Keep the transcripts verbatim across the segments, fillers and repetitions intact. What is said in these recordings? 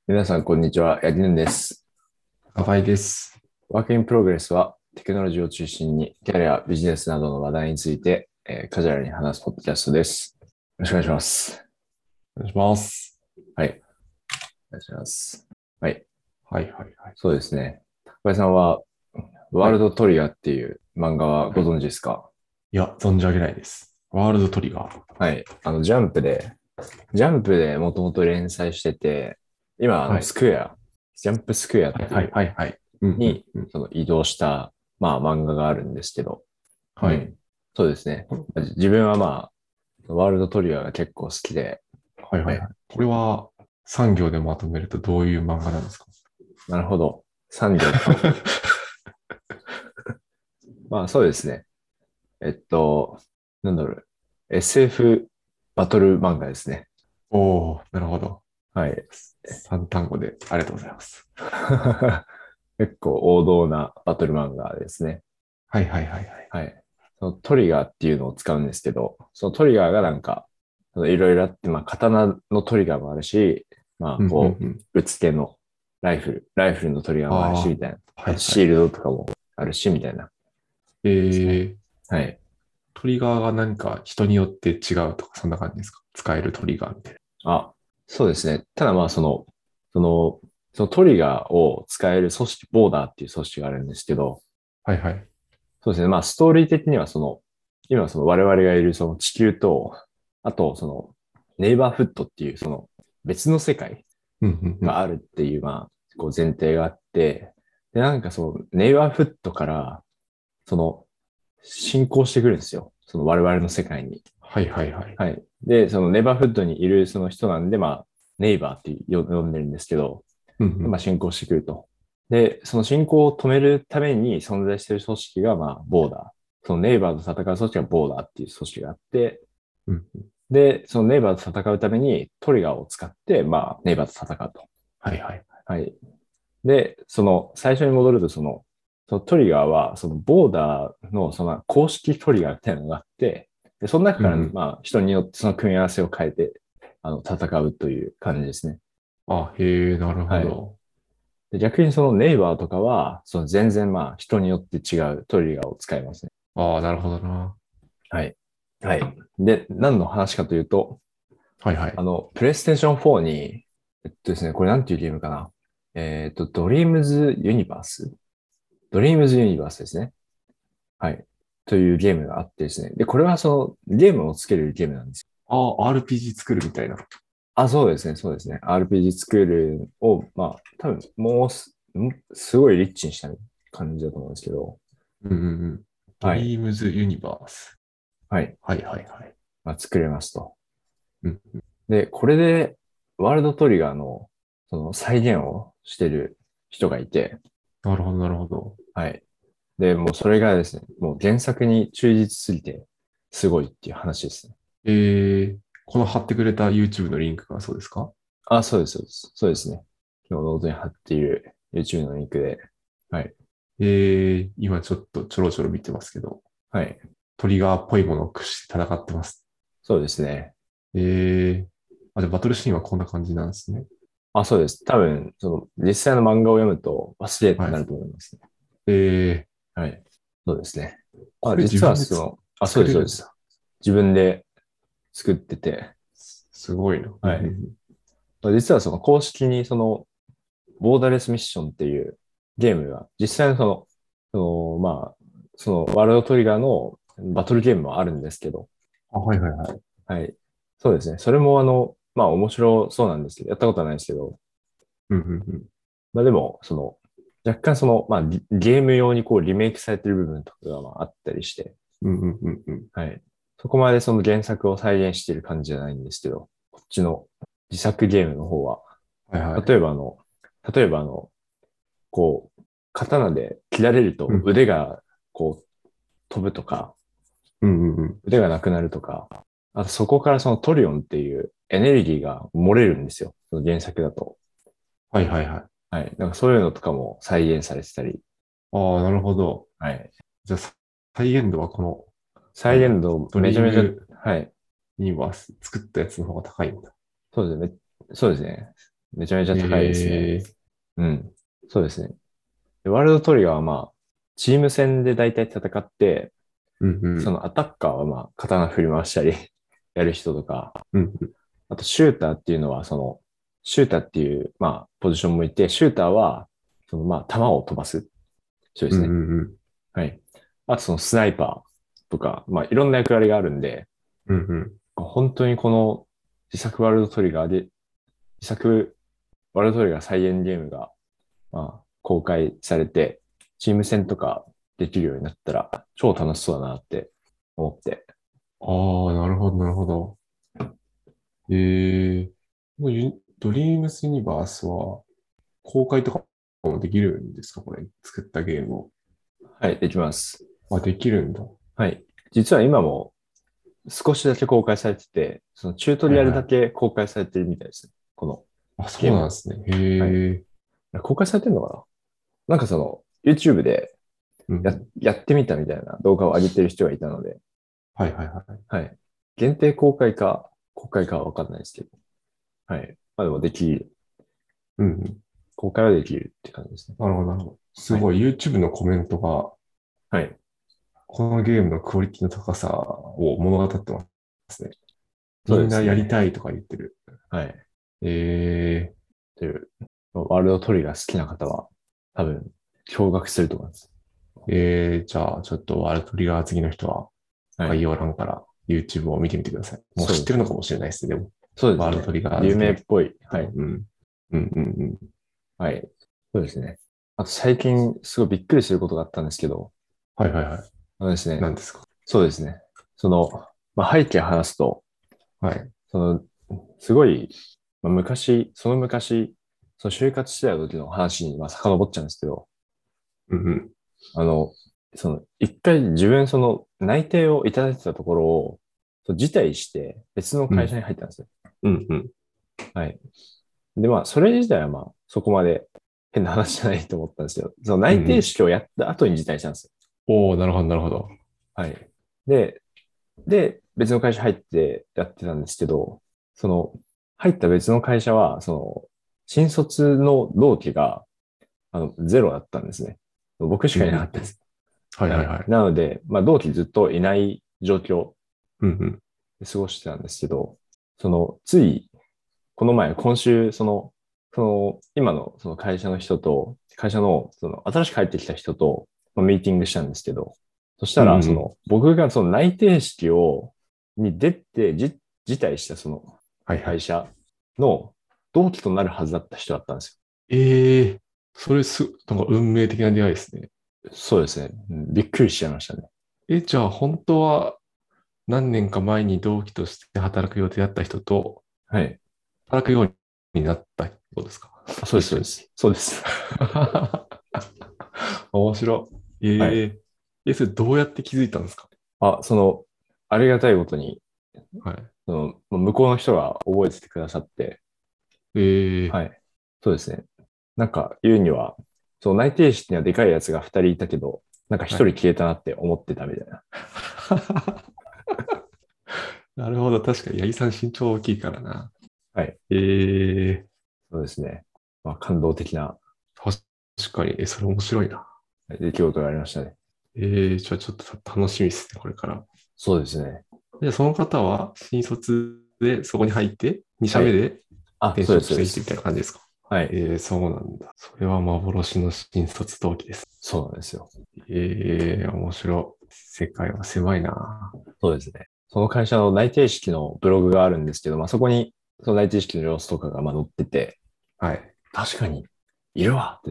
皆さん、こんにちは。ヤギヌンです。 赤井です。 ワークインプログレスは、テクノロジーを中心に、キャリア、ビジネスなどの話題について、えーカジュアルに話すポッドキャストです。よろしくお願いします。 お願いします。 はい。お願いします。はい。 はいはいはい。 そうですね。高井さんは、ワールはい。 ドトリガーっていう漫画はごはい。 存知ですか？ いや、存じ上げないです。ワールドトリガー。 はい。あの、ジャンプで、ジャンプでもともと連載してて、今、あの、 はい。 スクエア、ジャンプスクエアっはいはいていう、 はいはい。うんうんに、 うん。 その移動した、まあ、漫画があるんですけど、うはい。 ん。そうですね。自分はまあ、ワールドトリガーが結構好きで、はい。 はいはいはい。これは産業でまとめるとどういう漫画なんですか？ なるほど。産業か。まあそうですね。えっと、なんだろう。エスエフ バトル漫画ですね。 おー、なるほど。 はい。 三単語でありがとうございます。 結構王道なバトル漫画ですね。 はいはいはいはい。 はい。そのトリガーっていうのを使うんですけど、そのトリガーがなんか、いろいろあって、まあ、刀のトリガーもあるし、まあ、 うんうんこうん。 う、うつけのライフル、ライフルのトリガーもあるし、 あみたいな。 あ、はあと、 いはい。 シールドとかもあるし、みたいなですね。 えー、 はい。 トリガーが何か人によって違うとか、そんな感じですか？使えるトリガーみたいあ、そうですね。ただまあ、その、その、そのトリガーを使える組織、ボーダーっていう組織があるんですけど、 な。はいはい。 そうですね。まあ、ストーリー的には、その、今その我々がいるその地球と、あと、その、ネイバーフットっていう、その別の世界うんうんうん。 があるっていう、まあ、こう前提があって、で、なんかその、ネイバーフットから、その、進行してくるんですよ。その我々の世界に。 はいはいはい。 はい。で、そのネイバーフットにいるその人なんで、まあ、ネイバーって呼んでるんですけど、 うんうん。 まあ、進行してくると。で、その進行を止めるために存在している組織が、まあ、ボーダー。そのネイバーと戦う組織がボーダーっていう組織があって、 うんうん。 で、そのネイバーと戦うためにトリガーを使って、まあ、ネイバーと戦うと。 はいはい。 はい。で、その、最初に戻ると、その、そのトリガーは、そのボーダーの、その公式トリガーみたいなのがあって、で、その中から、 うんうん。 まあ、人によってその組み合わせを変えて、あの、戦うという感じですね。 あ、へえ、なるほはい。 ど。 で逆にそのネイバーとかは、その全然まあ人によって違うトリガーを使いますね。 ああ、なるほどな。 はい。はい。で、何の話かというと、 はいはい。 あの、プレイステーションフォーに、えっとですね、これなんていうゲームかな。えっと、ドリームズユニバースドリームズユニバースですね。はい。というゲームがあってですね。で、これはそのゲームをつけるゲームなんですよ。 ああ、アールピージー 作るみたいな。 あ、そうですね、そうですね。アールピージー 作るを、まあ、多分もうす、んすごいリッチにした感じだと思うんですけど、 うんうんうん。ドはい。 リームズユニバース。 はい。 はいはいはい。 まあ、作れますと。 うんうん。 で、これで、ワールドトリガーの、その再現をしてる人がいて、 なるほどなるほど。 はい。で、もうそれがですね、もう原作に忠実すぎて、すごいっていう話ですね。 えー、この貼ってくれた YouTube のリンクがそうですか？ あ、そうです、そうです。そうですね。今日ノートに貼っている YouTube のリンクで、はい。 えー、今ちょっとちょろちょろ見てますけど、 はい。 トリガーっぽいものを駆使して戦ってます。 そうですね。 えー、あ、じゃあバトルシーンはこんな感じなんですね。 あ、そうです。多分、その、実際の漫画を読むと忘れってはい。 なると思いますね。 えー、 はい。そうですね。まあ、 これ自実は分でつその、あ、そうです、そうです。 作れるんだ。 自分で作ってて、 すごいな。うんはい。 うんうん。 実はその公式にその、ボーダレスミッションっていうゲームが、実際のその、その、まあ、その、ワールドトリガーのバトルゲームもあるんですけど、 あ、はいはいはい。 はい。そうですね。それもあの、まあ面白そうなんですけど、やったことはないですけど、 うんうんうん。 まあでも、その、若干その、まあリゲーム用にこうリメイクされてる部分とかがまああったりして、 うんうんうんうん。 はい。そこまでその原作を再現している感じじゃないんですけど、こっちの自作ゲームの方は、 はいはい。 例えばあの、例えばあの、こう、刀で切られるとうん。 腕がこう飛ぶとか、 うんうんうん。 腕がなくなるとか、あとそこからそのトリオンっていうエネルギーが漏れるんですよ。その原作だと。 はいはいはい。 はい。なんかそういうのとかも再現されてたり、 ああ、なるほど。 はい。 じゃあ、再現度はこの、 再なんだ、 現度ドめちゃめちゃ、 リームはい。 ユニバース作ったやつの方が高いんだ。 そうですね。そうですね。 めちゃめちゃ高いですね。 えー、 うん。そうですね。でワールドトリガーはまあ、チーム戦で大体戦って、 うんうん。 そのアタッカーはまあ、刀振り回したりやる人とか、 うんうん。 あとシューターっていうのは、その、シューターっていう、まあ、ポジションもいて、シューターは、そのまあ、弾を飛ばす人でうんすね。 うんうん。 はい。あとそのスナイパーとか、まあ、いろんな役割があるんで、 うんうん。 本当にこの自作ワールドトリガーで、自作ワールドトリガー再現ゲームが、まあ、公開されて、チーム戦とかできるようになったら、超楽しそうだなって思って。 ああ、なるほど、なるほど。ええ、もうユドリームスユニバースは公開とかもできるんですか？これ、作ったゲームを。 はい、できます。 あ、できるんだ。 はい。実は今も少しだけ公開されてて、そのチュートリアルだはいはい。 け公開されてるみたいですね。このあ、そゲームは。 うなんですね。 はい。 へえ。 公開されてるのかな。なんかその、YouTube でや、 うん。 やってみたみたいな動画を上げてる人がいたので、 はいはいはい。 はい。限定公開か、公開かはわかんないですけど、はい。まあでもできる、 うんうん。 公開はできるって感じですね。 なるほど、なるほど。すはい。 ごい、YouTube のコメントが、 はい。 このゲームのクオリティの高さを物語ってますね。みそうでんなやりすね。 たいとか言ってる。 はい。 ええ、 という、ワールドトリガー好きな方は、多分、驚愕すると思います。 ええ、じゃあ、ちょっとワールドトリガー次の人ははい。 概要欄から YouTube を見てみてください。もう知っそうですね。 てるのかもしれないですね。でも、 そうですね。 ワールドトリガー有好きな名っぽい。は人は。 い。 うん。うんうんうん。 はい。そうですね。あと最近、すごいびっくりすることがあったんですけど、 はいはいはい。 あのですね、 何ですか？ そうですね。その、まあ、背景を話すと、 はい。 その、すごい、まあ、昔、その昔、その就活してた時の話に、まあ、遡っちゃうんですけど、 うんうん。 あの、その、一回自分、その、内定をいただいてたところを、そう辞退して別のうん。 会社に入ったんですよ。 うんうん。 はい。で、まあ、それ自体はまあ、そこまで変な話じゃないと思ったんですけど、その内定うんうん。 式をやった後に辞退したんですよ。 おー、なるほどなるほど。 はい。で、で、別の会社入ってやってたんですけど、その、入った別の会社は、その、新卒の同期が、あの、ゼロだったんですね。僕しかいうんうん。 なかったです。はい。 はいはいはい。 なので、まあ、同期ずっといない状況うんうん。 で過ごしてたんですけど、その、つい、この前、今週、その、その、今のその会社の人と、会社の、その、新しく入ってきた人と、まあミーティングしたんですけど、そしたら、 うんうんうん。 その、僕がその内定式を、に出て、じ、辞退したそのはいはい。 会社の同期となるはずだった人だったんですええ、それす、なんか運命的な出会いですね。 よ。そうですね。うんびっくりしちゃいましたね。 え、じゃあ本当は何年か前に同期として働く予定だった人とはい。 働くようになった人ですか？ あ、そうです、そ一緒に。 うです。そうです。 面白い。 はい。 えええ、それどうやって気づいたんですか？ あ、その、ありがたいことに、 はい。 その、まあ向こうの人が覚えててくださって、 ええ、 はい。そうですね。なんか言うには、そう、内定式にはでかいやつがふたりいたけど、なんかはい。 ひとり消えたなって思ってたみたいな。 なるほど。確かに、八木さん身長大きいからな。 はい。 ええ、 そうですね。まあ、感動的な確かに。え、それ面白いな。 出来事がありましたね。 ええ、じゃあちょっと楽しみですね、これから。 そうですね。 じゃあその方は新卒でそこに入って、に社はい。 目であ、 転そうです、 職していってみたいそうです。 な感じですか？ はい。 ええ、そうなんだ。それは幻の新卒同期です。 そうなんですよ。 ええ、面白い。世界は狭いな。 そうですね。その会社の内定式のブログがあるんですけど、まあ、そこに、その内定式の様子とかがまあ載ってて、 はい。 確かに、いるわって。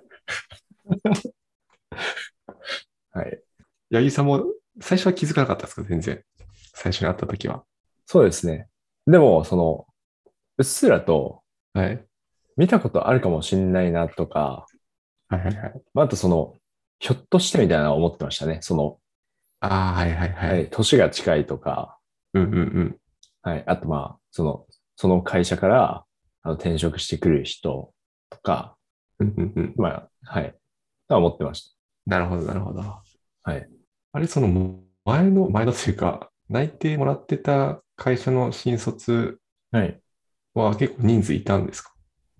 はい。 八木さんも最初は気づかなかったですか？全然。最初に会った時は。 そうですね。でも、その、うっすらとはい。 見たことあるかもしんないなとか、 はいはいはい。 まあ、あとその、ひょっとしてみたいなのを思ってましたね。その、 ああ、はいはいははい、 い。 年が近いとか、 うんうんうん。 はい、あとまあ、その、その会社からあの転職してくる人とか、 うんうんうん。 まあ、はい、とは思ってましなるほどなるほど。 た。はい。 あれ、その前の、前のというか、内定もらってた会社の新卒はい。 は結構人数いたんですか？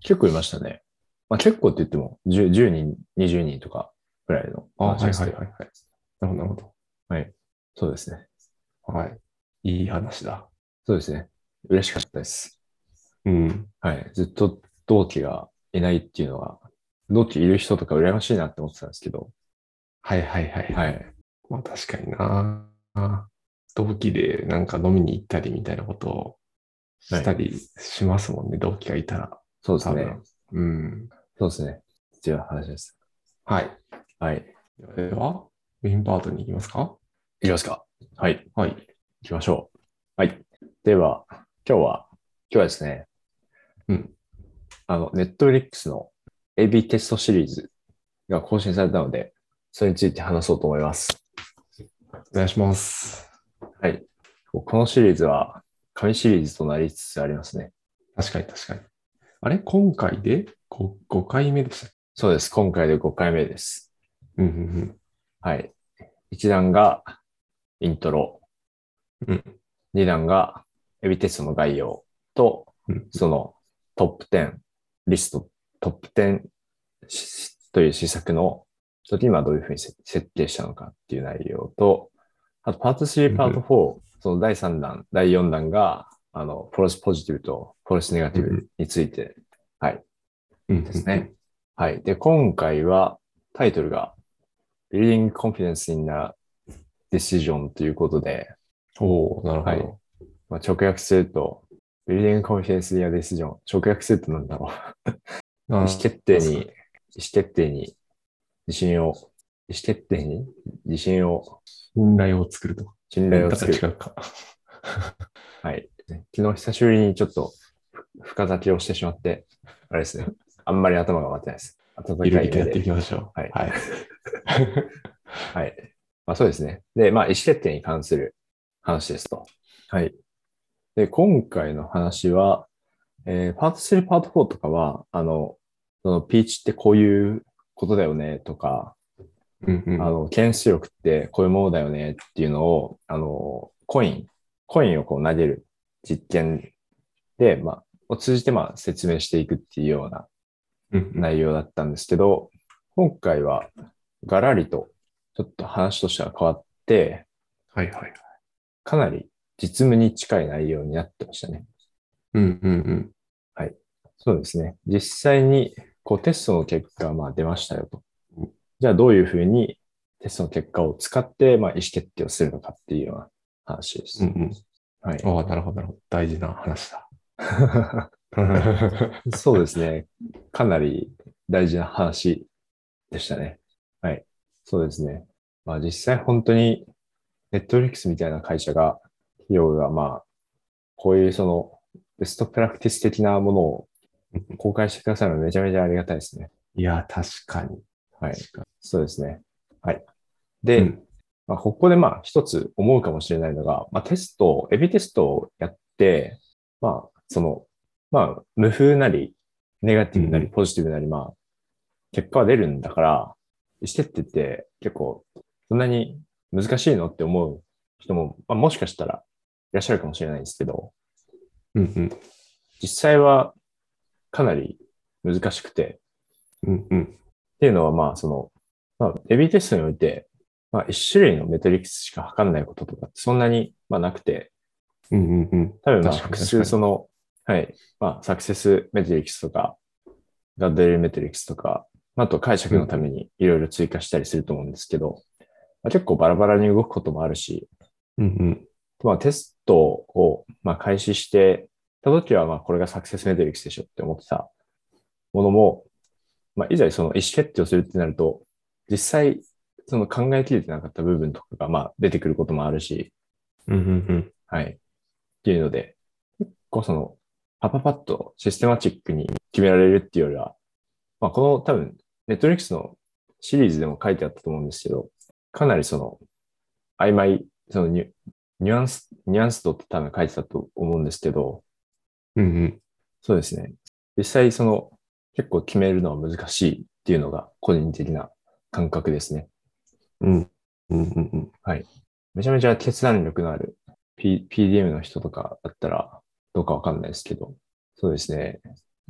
結構いましたね。まあ結構って言ってもじゅう、じゅうにん、にじゅうにんとかくらいのあ、はい話ですけど。 はいはいはい。なるほど、なるほど。 はい。そうですね。 はい。いい話だ。 そうですね。嬉しかったです。 うん。 はい。ずっと同期がいないっていうのは、同期いる人とか羨ましいなって思ってたんですけど、 はいはいはいはい。 はい。 まあ確かにな。同期でなんか飲みに行ったりみたいなことをはい。 したりしますもんね。同期がいたら。 そうですね。 多分。うん。 そうですね。っていう話です。 はい。 はい。 では、メインパートに行きますか？ いきますか。はい。 はい。 行きましょう。はい。では、今日は、今日はですね、 うん。 あの、ネットフリックスの エービー テストシリーズが更新されたので、それについて話そうと思います。 お願いします。 はい。このシリーズは、神シリーズとなりつつありますね。 確かに確かに。あれ今回で ご, ごかいめでした。 そうです。今回でごかいめです。 うんうんはい。いちだんがイントロ、 うん。うんにだんがエビテストの概要と、 うんそのトップじゅうリスト、トップじゅうという施策の時にはどういうふうに設計したのかっていう内容と、あとパートスリー、パートうんフォー、そのだいさんだん、だいよんだんが、あの、フォルスポジティブとフォルスネガティブについて、はい、 うんうんですね。はい。で、今回はタイトルが Building Confidence in a Decision ということで、 おお、なるほはい。 ど。 まあ、直訳すると、Building Confidence in a Decision。直訳するとなんだろう。意思あ決定に、意あ、 思決定に自信を、意思決定に自信を、 信頼を作ると。 信頼をだか作る。 ら違うか。 はい。昨日久しぶりにちょっと深酒をしてしまって、あれですね。あんまり頭が回ってないです。温ゆるりとやっていかい目で。 きましょはい。 う。はい。 はい。まあそうですね。で、まあ意思決定に関する話ですと。はい。で、今回の話は、えーパートスリー、パートフォーとかは、あの、そのピーチってこういうことだよねとか、 うんうん。 あの、検出力ってこういうものだよねっていうのを、あの、コイン、コインをこう投げる実験で、まあ、を通じてまあ説明していくっていうようなうんうん。 内容だったんですけど、今回はガラリとちょっと話としては変わって、 はいはい。 かなり実務に近い内容になってましたね。 うんうんうん。 はい。そうですね。実際にこうテストの結果がまあ出ましたよと。じゃあどういうふうにテストの結果を使ってまあ意思決定をするのかっていうような話です。 うんうん。 はい。 ああ、なるほど、なるほど。大事な話だ。 そうですね。かなり大事な話でしたね。はい。そうですね。まあ実際本当にネットフリックスみたいな会社が、企業がまあ、こういうそのベストプラクティス的なものを公開してくださるのはめちゃめちゃありがたいですね。 いや、確かに。 はい。 確かそうですね。はい。 に。うで、 ん。 まあ、ここでまあ一つ思うかもしれないのが、まあテスト、エビテストをやって、まあその、まあ無風なり、ネガティブなり、 うんポジティブなり、まあ結果は出るんだから、意思決定って結構そんなに難しいのって思う人も、まあ、もしかしたらいらっしゃるかもしれないんですけど、 うんうん。 実際はかなり難しくて、 うんうん。 っていうのはまあその、まあ、エビテストにおいて、まあ一種類のメトリックスしか測らないこととかってそんなにまあなくて、 うんうんうん。 多分まあ確かに複確かに。 数その、はい、まあサクセスメトリックスとか、ガッドレルメトリックスとか、あと解釈のためうんにいろいろ追加したりすると思うんですけど、まあ、結構バラバラに動くこともあるし、 うんうんまあテストをまあ開始してた時はまあこれがサクセスメトリックスでしょって思ってたものも、まあいざその意思決定をするってなると、実際その考えきれてなかった部分とかがまあ出てくることもあるし、 うんうんうんはい。っていうので、結構そのパパパッとシステマチックに決められるっていうよりは、まあこの多分ネットリックスのシリーズでも書いてあったと思うんですけど、かなりその曖昧、そのニュニュアンス、ニュアンス度って多分書いてたと思うんですけど、 うんうんそうですね。実際その結構決めるのは難しいっていうのが個人的な感覚ですね。 うんうんうんうん。 はい。めちゃめちゃ決断力のある P、ピーディーエム の人とかだったらどうかわかんないですけど、そうですね。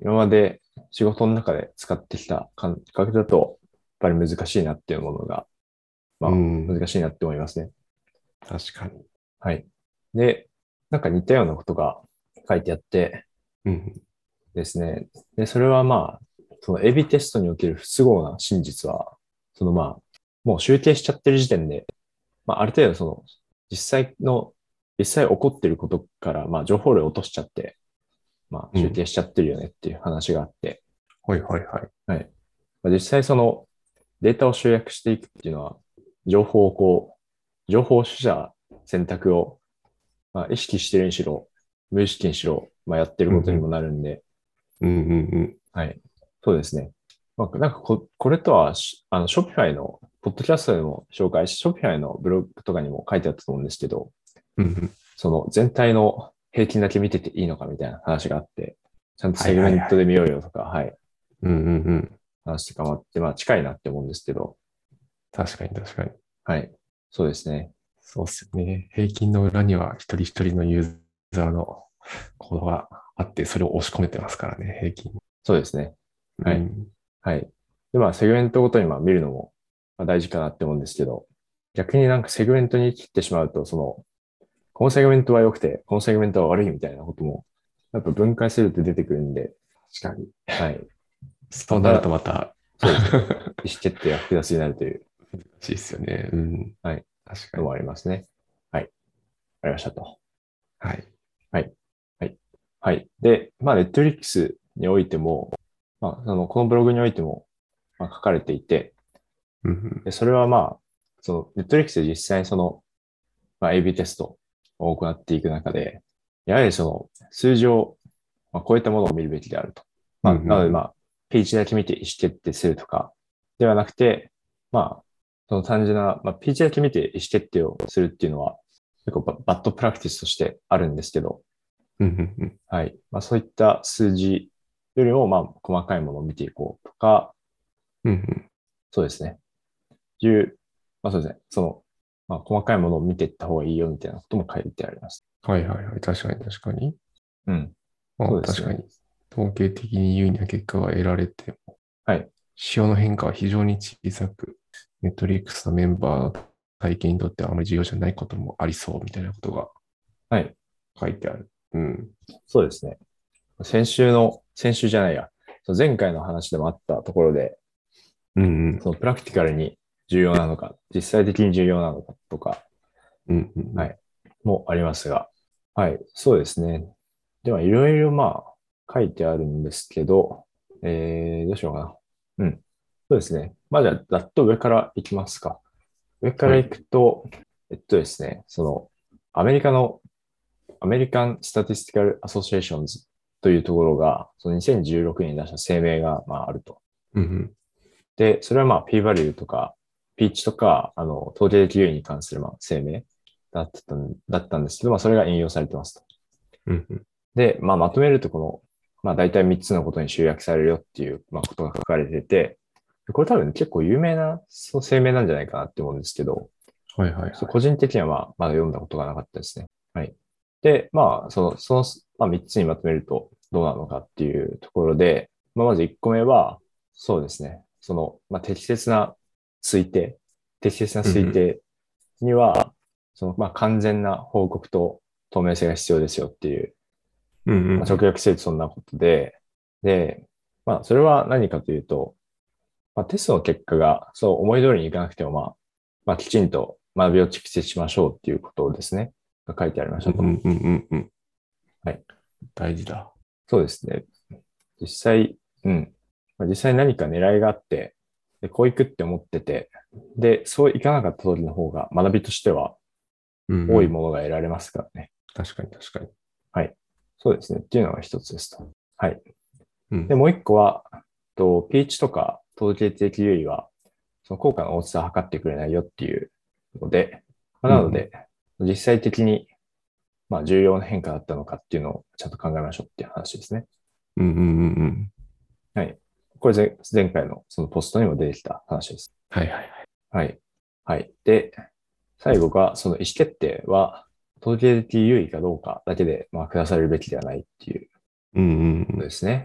今まで仕事の中で使ってきた感覚だと、やっぱり難しいなっていうものが、まあ、 うん。 難しいなって思いますね。 確かに。 はい。で、なんか似たようなことが書いてあってうん。 ですね。で、それはまあ、そのエビテストにおける不都合な真実は、そのまあ、もう集計しちゃってる時点で、まあ、ある程度その、実際の、実際起こってることから、まあ、情報量を落としちゃって、まあ、 うん。 集計しちゃってるよねっていう話があって、 はいはいはい。 はい。まあ、実際その、データを集約していくっていうのは、情報をこう、情報取捨選択を、まあ、意識してるにしろ、無意識にしろ、まあ、やってることにもうんうん。 なるんで、 うんうんうん。 はい。そうですね。まあ、なんかこ、これとはし、あの、ショピファイの、ポッドキャストでも紹介し、ショピファイのブログとかにも書いてあったと思うんですけど、 うんうん。 その全体の平均だけ見てていいのかみたいな話があって、ちゃんとはいセグメンはいはい。 トで見ようよとか、はい、 うんうんうん。 話とかもあって、まあ近いなって思うんですけど、 確かに確かに。 はい。そうですね。 そうっすよね。平均の裏には一人一人のユーザーのコードがあって、それを押し込めてますからね、平均。 そうですね。はい。 うん。 はい。で、まあ、セグメントごとにまあ見るのもまあ大事かなって思うんですけど、逆になんかセグメントに切ってしまうと、その、このセグメントは良くて、このセグメントは悪いみたいなことも、やっぱ分解すると出てくるんで、 確かに。 はい。 そうなるとまた、 またそうですね。意思決定が複雑になるという、 難しいですよね。うん。 はい、 確かに。 のもありますね。はい。ありましたと。 はい。 はい。はい。はい。で、まあ、ネットフリックスにおいても、まあ、その、このブログにおいても、まあ、書かれていて、 うん。 で、それはまあ、その、ネットフリックスで実際にその、まあ、エービー テストを行っていく中で、やはりその、数字を、まあ、超えたものを見るべきであると。 うん。 まあ、なのでまうん。 あ、ページだけ見て意思決定するとか、ではなくて、まあ、その単純な、まあ、ページだけ見て意思決定をするっていうのは、結構ババッドプラクティスとしてあるんですけど、 うん。うん。 はい。まあ、そういった数字よりも、まあ、細かいものを見ていこうとか、 うん。 そうですね。いう、まあそうですね。その、まあ、細かいものを見ていった方がいいよみたいなことも書いてあります。 はいはいはい。確かに確かに。 うん。 まあそうですね。 確かに。統計的に有利な結果が得られても、 はい。 仕様の変化は非常に小さく、ネットリックスのメンバーの体験にとってはあまり重要じゃないこともありそうみたいなことがはい。 書いてある。うん。 そうですね。先週の、先週じゃないや。その前回の話でもあったところで、 うんうんそのプラクティカルに重要なのか、実際的に重要なのかとか、 うんうんうん。 はい。もありますが、はい。そうですね。では、いろいろまあ、書いてあるんですけど、えー、どうしようかな。うん。そうですね。まあ、じゃあ、ざっと上からいきますか。上からいはい。 くと、えっとですね、その、アメリカの、アメリカン・スタティスティカル・アソシエーションズというところが、そのにせんじゅうろくねんに出した声明が、まあ、あると。 うんうんで、それはまあ、P バリューとか、ピーチとか、あの、統計的優位に関するまあ声明だったんだったんですけど、まあ、それが引用されてますと。 うんうんで、まあ、まとめると、この、まあ、大体みっつのことに集約されるよっていう、まあ、ことが書かれてて、これ多分結構有名なその声明なんじゃないかなって思うんですけど、 はいはいはい。 そう個人的にはまあ、まだ読んだことがなかったですね。はい。で、まあ、その、その、まあ、みっつにまとめるとどうなのかっていうところで、まあ、まずいっこめは、そうですね。その、まあ、適切な推定、適切なうんうん推定には、その、まあ、完全な報告と透明性が必要ですよっていう、 うんうんうまあ、直ん。 訳するとそんなことで、で、まあ、それは何かというと、まあ、テストの結果がそう思い通りにいかなくても、まあ、まあ、きちんと学びを蓄積しましょうっていうことですね。が書いてありましたと。 うんうんうんうんうん。 はい。 大事だ。 そうですね。実際、うん。まあ、実際何か狙いがあって、で、こういくって思ってて、で、そういかなかった時の方が学びとしてはうんうん。 多いものが得られますからね。 確かに確かに。 はい。そうですね。っていうのが一つですと。はい。で、 うん。 もう一個は、と、ピーチとか統計的優位は、その効果の大きさを測ってくれないよっていうので、まあ、 うんうん。 なので、実際的に、まあ、重要な変化だったのかっていうのをちゃんと考えましょうっていう話ですね。 うんうんうんうん。 はい。これ前前回のそのポストにも出てきた話です。 はいはいはい。 はい。はい。で、最後が、その意思決定は、統計的優位かどうかだけで、まあ、下されるべきではないっていううんうんうん。 ことですね。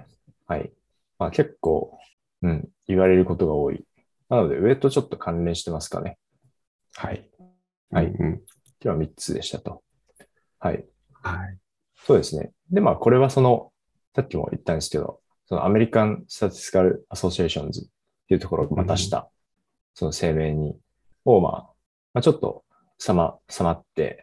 はい。まあ結構、うん、言われることが多い。なので、上とちょっと関連してますかね。 はい。うんはい。 うん。 ではみっつでしたと。はい。 はい。 そうですね。で、まあ、これはその、さっきも言ったんですけど、そのアメリカン・スタティスカル・アソシエーションズっていうところがうんうん。 まあ出した、その声明に、を、まあ、まあ、ちょっと、さま、さまって、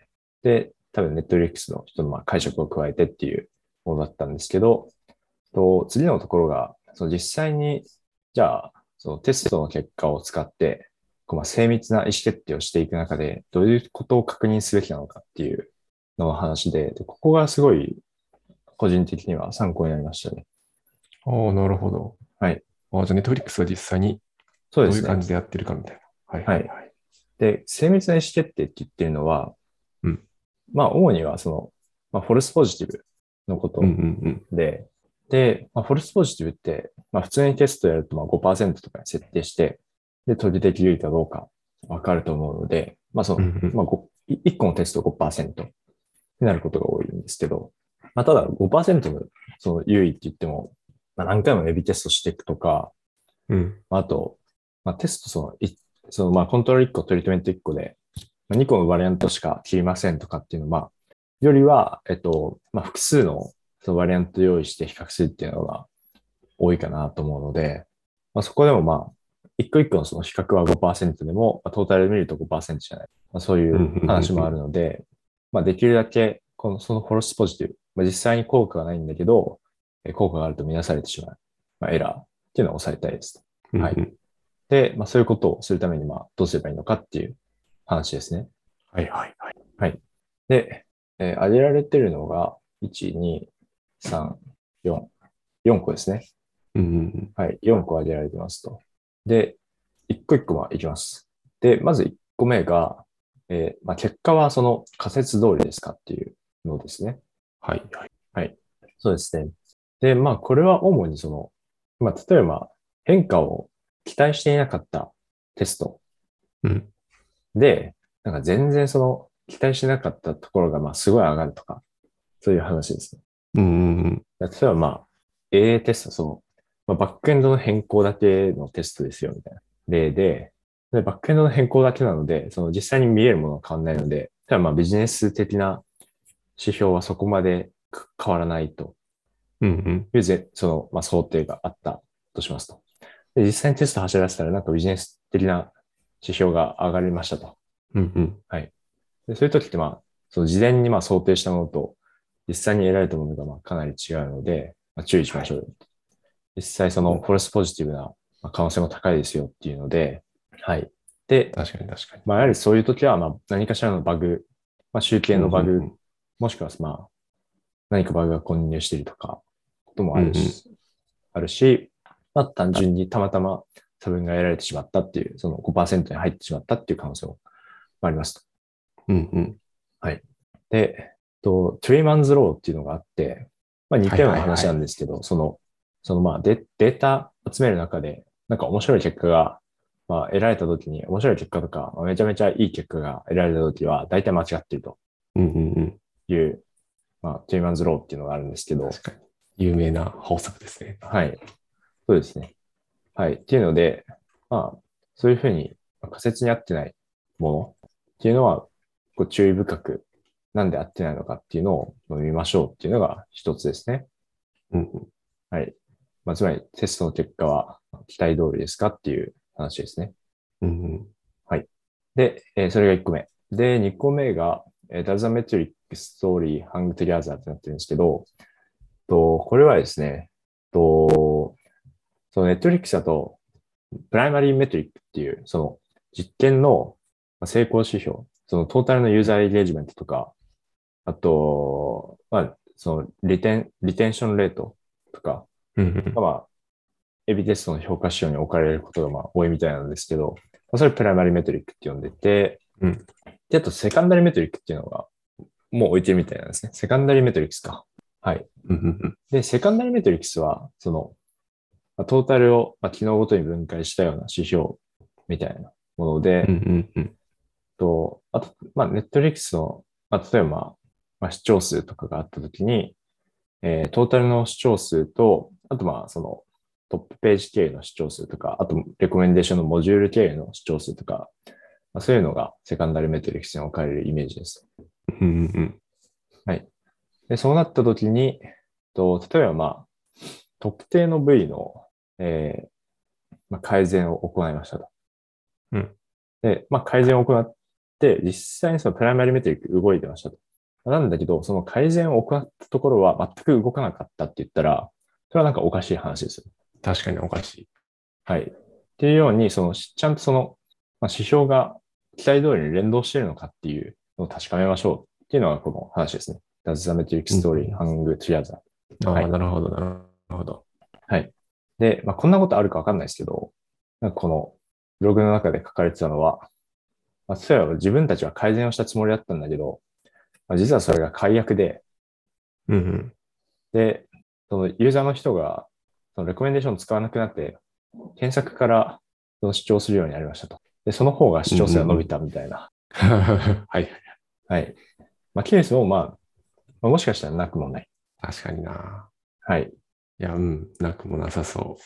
で、多分ネットフリックスの人のまあ解釈を加えてっていうものだったんですけど、と次のところが、その実際に、じゃあ、そのテストの結果を使って、こうまあ精密な意思決定をしていく中で、どういうことを確認すべきなのかっていうの話で、でここがすごい個人的には参考になりましたね。 ああ、なるほど。 はい。 ああ、じゃあ、ネットフリックスは実際にどういうそうですね。 感じでやってるかみたいな。はいはい。 はいはい。 で、精密な意思決定って言ってるのは、 うん。 まあ、主にはその、まあ、フォルスポジティブのこうんうとんで、で、まあ、フォルスポジティブって、まあ、普通にテストやるとまあごパーセントとかに設定して、で、取りできるかどうかわかると思うので、まあ、そうん。うの、 んうん。 まあ、ごいいっこのテストごパーセントになることが多いんですけど、まあ、ただごパーセントのその優位って言っても、まあ、何回もエビテストしていくとか、 うん。 まああと、まあ、テストその、いそのまあコントロールいっこ、トリートメントいっこで、まあ、にこのバリアントしか切りませんとかっていうのは、まあ、よりは、えっと、まあ、複数のそのバリアントを用意して比較するっていうのが多いかなと思うので、まあ、そこでもまあ、一個一個のその比較はごパーセントでも、まあ、トータルで見るとごパーセントじゃない。まあ、そういうんうんう話もあうんうん。 るので、まあ、できるだけ、この、そのフォロスポジティブ、まあ、実際に効果がないんだけど、え効果があると見なされてしまう、まあ、エラーっていうのを抑えたいです。はい。 うんうん。 で、まあ、そういうことをするために、まあ、どうすればいいのかっていう話ですね。 はいはいはい。 はい。で、えー挙げられてるのが、いち、に、さん、よん、よんこですね。 うんうんうん。 はい。よんこ挙げられてますと。で、いっこいっこまあいきます。で、まずいっこめが、えーまあ、結果はその仮説通りですかっていうのですね。 はいはい。 はい。そうですね。で、まあ、これは主にその、まあ、例えば変化を期待していなかったテストうん。 で、なんか全然その期待しなかったところがまあすごい上がるとか、そういう話ですね。 うんうんうん。 例えばまあ、エー テスト、その、まあ、バックエンドの変更だけのテストですよ、みたいな例で、で、バックエンドの変更だけなので、その実際に見えるものは変わらないので、ただまあビジネス的な指標はそこまで変わらないとうんうん。 いうぜ、その、まあ、想定があったとしますと。で、実際にテスト走らせたらなんかビジネス的な指標が上がりましたと。 うんうん。 はい。で、そういう時ってまあ、その事前にまあ想定したものと実際に得られたものがまあかなり違うので、まあ、注意しはい。 ましょうよ。実際そのうん。 フォルスポジティブな可能性も高いですよっていうので、はい。で、 確かに確かに。 まあ、やはりそういう時はまあ何かしらのバグ、まあ、集計うんうのバグ、 んうん。 もしくはまあ何かバグが混入しているとか、こともあうんうん。 るし、あるし、まあ単純にたまたま差分が得られてしまったっていう、そのごパーセントに入ってしまったっていう可能性もありますと。 うんうん。 はい。で、と、トゥリーマンズローっていうのがあって、まあ似はいたような話なんはいはい。 ですけど、その、そのまあデ、データ集める中で、なんか面白い結果が、まあ得られた時に、面白い結果とか、まあめちゃめちゃいい結果が得られた時は、大体間違っているとうんうんうん。 いう、まあ、トゥリーマンズローっていうのがあるんですけど、 確かに。有名な法則ですね。 はい。そうですね。はい。っていうので、まあ、そういうふうに仮説に合ってないものっていうのは、こう注意深く、なんで合ってないのかっていうのを見ましょうっていうのが一つですね。 うんうん。 はい。まあ、つまりテストの結果は期待通りですかっていう話ですね。 うんうん。 はい。で、えーそれがいっこめ。で、にこめが、えー Does the metric story hang together ってなってるんですけど、と、これはですね、と、その Netflix だと、プライマリーメトリックっていう、その実験の成功指標、そのトータルのユーザーエンゲージメントとか、あと、まあ、そのリテン、リテンションレートとか、 うんうん。 まあ、エビテストの評価指標に置かれることがまあ多いみたいなんですけど、まあ、それプライマリーメトリックって呼んでて、 うん。 で、あとセカンダリーメトリックっていうのがもう置いてるみたいなんですね。セカンダリーメトリックスか。はい。 うんうんうん。 で、セカンダリーメトリックスは、その、まあトータルを、まあ、機能ごとに分解したような指標みたいなものうんで、 うんうん。 と、あと、まあ、ネットフリックスの、まあ、例えば、まあ、視聴数とかがあったときに、えートータルの視聴数と、 あとまあ、そのトップページ経由の視聴数とか、あとレコメンデーションのモジュール経由の視聴数とか、まあ、そういうのがセカンダリメトリクスに置かれるイメージです。 うんうん。 はい。で、そうなった時に、と例えばまあ、特定の部位の、えーまあ、改善を行いましたと。 うん。 で、まあ、改善を行って、実際にそのプライマリメトリック動いてましたと。なんだけど、その改善を行ったところは全く動かなかったって言ったら、それはなんかおかしい話ですよ。 確かにおかしい。 はい。っていうように、その、ちゃんとその、まあ、指標が期待通りに連動しているのかっていうのを確かめましょうっていうのがこの話ですね。Does the metric うん story hang together? ああ、 はい。 なるほど、なるほど。 はい。で、まあ、こんなことあるかわかんないですけど、なんかこのブログの中で書かれてたのは、まあ、そういえば自分たちは改善をしたつもりだったんだけど、まあ、実はそれが解約で、 うんうん。 で、そのユーザーの人が、そのレコメンデーションを使わなくなって、検索からその視聴するようになりましたと。で、その方が視聴数が伸びたみたいな。 はい。 はい。まあ、ケースも、まあ、まあ、もしかしたらなくもない。 確かにな。 はい。 いや、うん、なくもなさそう。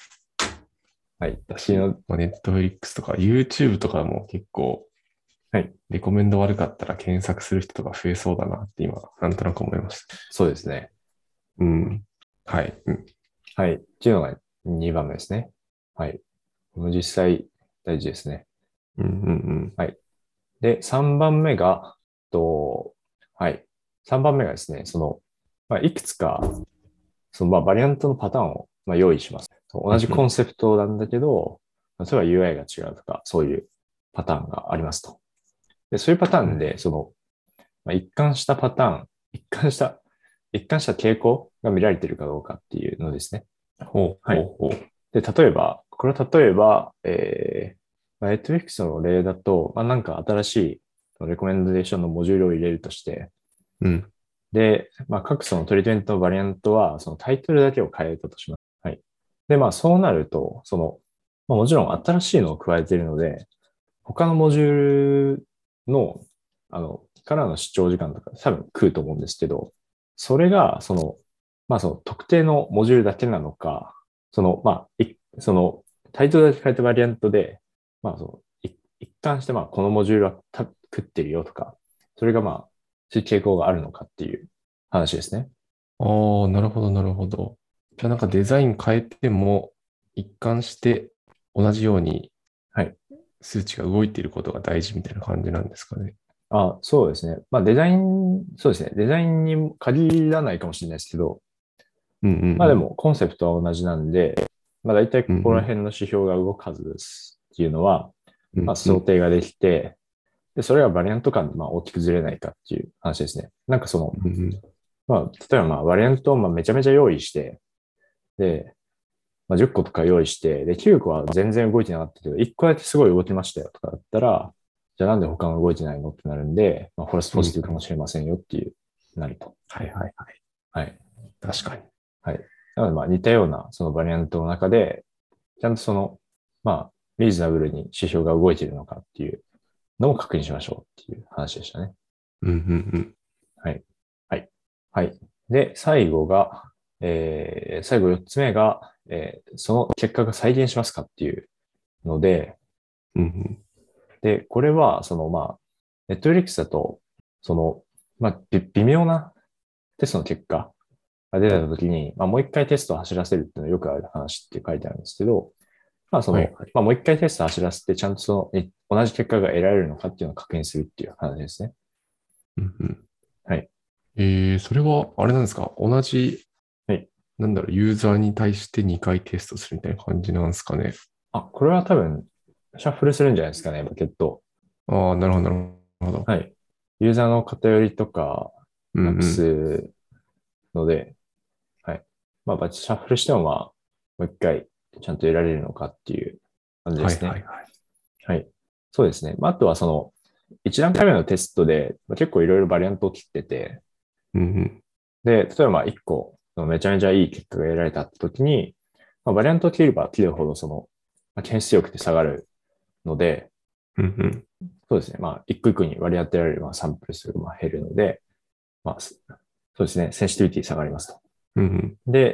はい。 だし、まあ、ネットフリックスとか YouTube とかも結構、 はい。 レコメンド悪かったら検索する人とか増えそうだなって今、なんとなく思いました。 そうですね。 うん。はい。うん、 はい。っていうのがにばんめですね。はい。この実際大事ですね。 うんうんうん。 はい。で、さんばんめが、と、はい。さんばんめがですね、その、まあ、いくつか、その、まあ、バリアントのパターンを、まあ、用意します。同じコンセプトなんだけど、例えば ユーアイ が違うとか、そういうパターンがありますと。で、そういうパターンで、その、まあ、一貫したパターン、一貫した、一貫した傾向が見られているかどうかっていうのですね。 ほうはい。 ほうほう。 で、例えば、これは例えば、えー、まあ、Netflix の例だと、まあ、なんか新しいレコメンデーションのモジュールを入れるとして、 うん。 で、まあ、各そのトリートメントのバリアントは、そのタイトルだけを変えたとします。はい。で、まあ、そうなると、その、まあ、もちろん新しいのを加えているので、他のモジュールの、あの、からの視聴時間とか多分食うと思うんですけど、それが、その、まあ、その特定のモジュールだけなのか、その、まあ、いその、タイトルだけ変えたバリアントで、まあ、その、い一貫して、まあ、このモジュールはた食ってるよとか、それがまあ、そういう傾向があるのかっていう話ですね。 ああ、なるほど、なるほど。じゃあなんかデザイン変えても、一貫して同じようにはい。 数値が動いていることが大事みたいな感じなんですかね。 あ、そうですね。まあ、デザイン、そうですね。デザインに限らないかもしれないですけど、 うんうんうん。 まあでも、コンセプトは同じなんで、まあ大体ここらうん辺の指標が動くはずですっていうのは、まあうんうんうん。 想定ができて、で、それがバリアント間でまあ大きくずれないかっていう話ですね。なんかその、 うんうん。 まあ、例えばまあバリアントをまあめちゃめちゃ用意して、で、まあ、じゅっことか用意して、で、きゅうこは全然動いてなかったけど、いっこだけすごい動きましたよとかだったら、じゃあなんで他の動いてないのってなるんで、まあ、フォルスポジティブかもしれませんよっていう、なると。 はいはいはい。 はい。 確かに。 はい。なのでまあ似たようなそのバリアントの中で、ちゃんとその、まあ、リーズナブルに指標が動いているのかっていうのも確認しましょうっていう話でしたね。 うんうんはい。はい。はい。で、最後が、えー、最後よっつめが、えー、その結果が再現しますかっていうので、 うん。うんで、これは、その、まあ、ネットフリックスだと、その、まあ、び微妙なテストの結果が出たときに、まあ、もう一回テストを走らせるっていうのはよくある話って書いてあるんですけど、まあ、その、 はいはい。 まあ、もう一回テストを走らせて、ちゃんとその、同じ結果が得られるのかっていうのを確認するっていう話ですね。 うんうん。 はい。 えー、それは、あれなんですか？同じ、 はい。 なんだろう、ユーザーに対してにかいテストするみたいな感じなんですかね。 あ、これは多分、シャッフルするんじゃないですかね、バケット。 ああ、なるほど、なるほど。 はい。ユーザーの偏りとかなくうんうん。 すので、はい。まあ、バッチシャッフルしても、まあ、もう一回ちゃんと得られるのかっていう感じではいすね。 はいはい。 はい。そうですね。まあ、あとはその、一段階目のテストで、まあ、結構いろいろバリアントを切ってて、 うんうん。 で、例えばまあ一個、そのめちゃめちゃいい結果が得られたときに、まあ、バリアントを切れば切るほど、その、まあ、検出力って下がるので、 うんうん。 そうですね。まあ、一個一個に割り当てられるまあサンプル数がまあ減るので、まあ、そうですね。センシティビティ下がりますと。 うんうん。 で、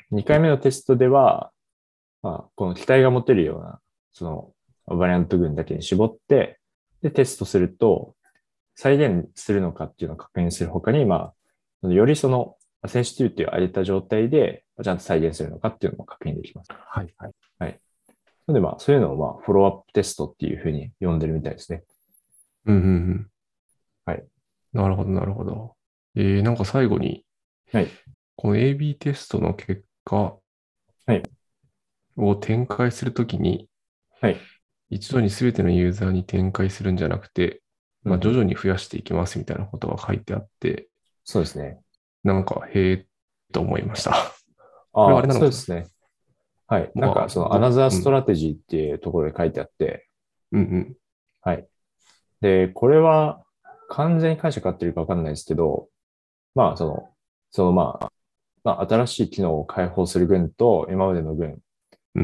にかいめのテストでは、まあ、この期待が持てるような、その、バリアント群だけに絞って、で、テストすると、再現するのかっていうのを確認するほかに、まあ、よりその、センシティビティを上げた状態で、ちゃんと再現するのかっていうのも確認できます。 はい、はい。 はい。なので、まあ、そういうのを、まあ、フォローアップテストっていうふうに呼んでるみたいですね。 うん、うん、うん。 はい。 なるほど、なるほど。えー、なんか最後に、 はい。 この エービー テストの結果はい。 を展開するときに、 はい。 一度に全てのユーザーに展開するんじゃなくて、まあ、徐うんうん、 々に増やしていきますみたいなことが書いてあって、 そうですね。 なんか、へえ、と思いました。これはあああ、 れなのかな。 そうですね。はい。なんか、 まあ、 その、アナ僕、 ザーうん、 ストラテジーっていうところで書いてあって、 うん、うん、 はい。で、これは完全に解釈合ってるかわかんないですけど、まあ、その、そのまあ、まあ、新しい機能を開放する群と今までの群うん、うん、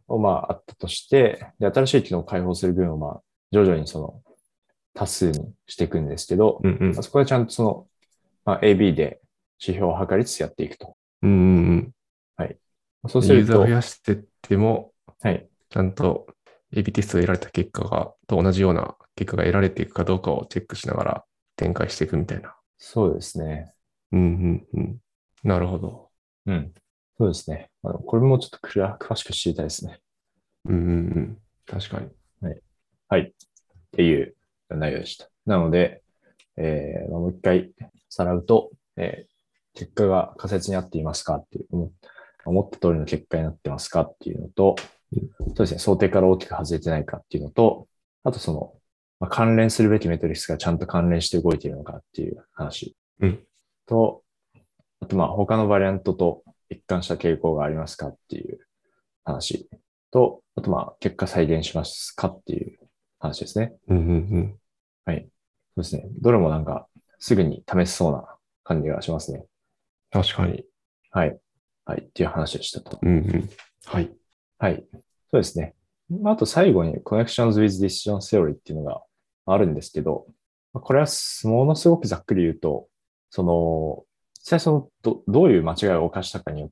をまああったとして、で、新しい機能を開放する群をまあ、徐々にその多数にしていくんですけど、 うん、うん、 まあ、そこでちゃんとその、まあ、エービー で指標を測りつつやっていくと。 うん、うんうん。 はい。そうすユーザー増ると、 やしてっても、 はい。 ちゃんと エービー テストで得られた結果が、と同じような結果が得られていくかどうかをチェックしながら展開していくみたいな。 そうですね。 うん、うん、うん。なるほど。 うん。そうですね。あの、これもちょっとくら詳しく知りたいですね。 うん、うん、うん。確かに。 はい。はい。っていう内容でした。なので、えー、もう一回さらうと、えー結果が仮説に合っていますかっていう、思思った通りの結果になってますかっていうのと、そうですね、想定から大きく外れてないかっていうのと、あとその、まあ、関連するべきメトリックスがちゃんと関連して動いているのかっていう話うん。 と、あとまあ他のバリアントと一貫した傾向がありますかっていう話と、あとまあ結果再現しますかっていう話ですね。 うん、うん、うん。 はい。そうですね。どれもなんかすぐに試せそうな感じがしますね。 確かに。 はい。はい。っていう話でしたと。 うん、うん。はい。 はい。そうですね。まああと最後に Connections with Decision Theory っていうのがあるんですけど、まあこれはものすごくざっくり言うと、その、実際そのど、どういう間違いを犯したかによって、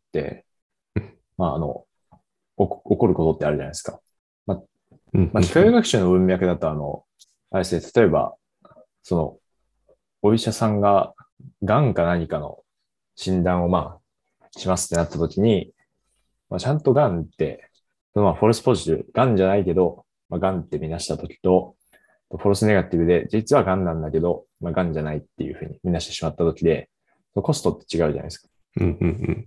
まああの、お起こることってあるじゃないですか。まあ、 うん、 まあ、 うん、うん。 機械学習の文脈だとあの、あれですね、例えば、その、お医者さんが、癌か何かの診断をまあ、しますってなった時に、まあ、ちゃんと癌って、まあ、フォルスポジティブ、癌じゃないけど、まあ、癌って見なした時と、フォルスネガティブで、実は癌なんだけど、まあ、癌じゃないっていうふうに見なしてしまった時で、コストって違うじゃないですか。 うん、うん、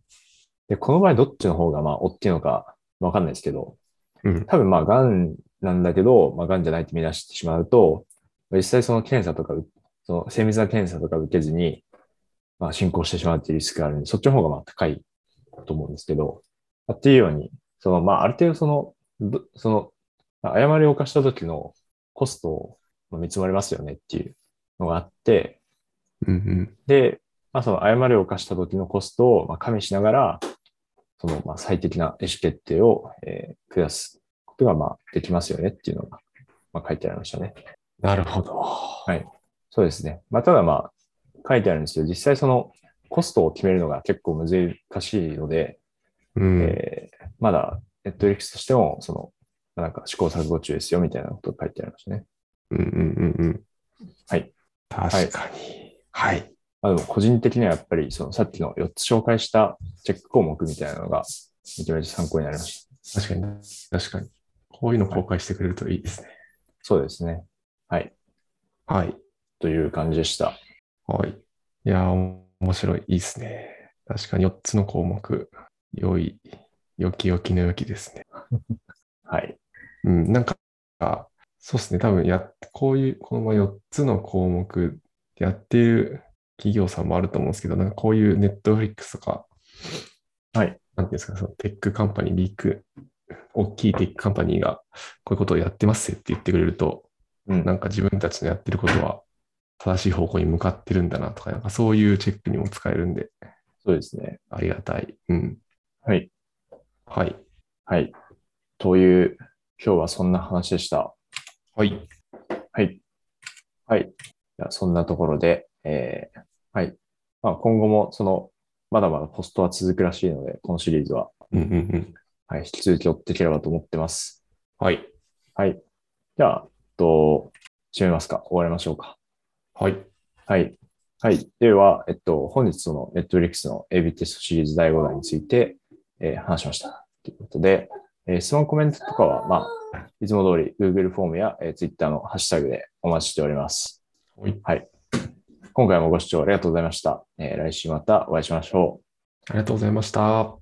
で、この場合どっちの方がまあ、大きいのかわかんないですけど、 うん。うん。 多分まあ、癌なんだけど、まあ、癌じゃないって見出してしまうと、実際その検査とか、その精密な検査とか受けずに、まあ、進行してしまうっていうリスクがあるんで、そっちの方がまあ高いと思うんですけど、っていうように、その、まあ、ある程度その、その、誤りを犯した時のコストを見積もりますよねっていうのがあって、 うん、 で、まあ、その誤りを犯した時のコストをまあ加味しながら、そのまあ最適な意思決定を、えー、下すことがまあできますよねっていうのが、まあ、書いてありましたね。 なるほど。 はい。そうですね。まあ、ただまあ、書いてあるんですけど、実際そのコストを決めるのが結構難しいので、 うん。 えー、まだネットフリックスとしても、その、なんか試行錯誤中ですよみたいなことが書いてありましたね。 うん、うん、うん、うん。 はい。はい。 確かに。はい。 まあ、でも個人的にはやっぱり、そのさっきのよっつ紹介したチェック項目みたいなのが、めちゃめちゃ参考になりまし確かに。確かに。こういうのた。はい。 公開してくれるといいですね。 そうですね。はい。 はい。 という感じでした。 はい。いやー、面白い。いいですね。確かによっつの項目。良い、良き良きの良きですね。 はい。 うん、なんか、そうですね。多分や、こういう、このよっつの項目やっている企業さんもあると思うんですけど、なんかこういうネットフリックスとか、 はい。 なんていうんですか、そのテックカンパニー、ビッグ、大きいテックカンパニーがこういうことをやってますって言ってくれると、 うん。 なんか自分たちのやってることは正しい方向に向かってるんだなとか、なんかそういうチェックにも使えるんで、 そうですね。 ありがたい。うん。 はい。 はい。 はい。という、今日はそんな話でした。 はい。 はい。はい。じゃあそんなところで、えー、はい。まあ、今後もそのまだまだポストは続くらしいので、このシリーズは、 うんうんうん。 はい、引き続き追っていければと思ってます。 はい。 はい。じゃあ、えっと、締めますか。終わりましょうか。 はい。 はい。はい。では、えっと、本日その Netflix の エービー テストシリーズだいごだんについて、えー話しました。ということで、えー質問コメントとかは、まあ、いつも通り Google フォームや、えー Twitter のハッシュタグでお待ちしております。 はい。 はい。今回もご視聴ありがとうございました。えー来週またお会いしましょう。 ありがとうございました。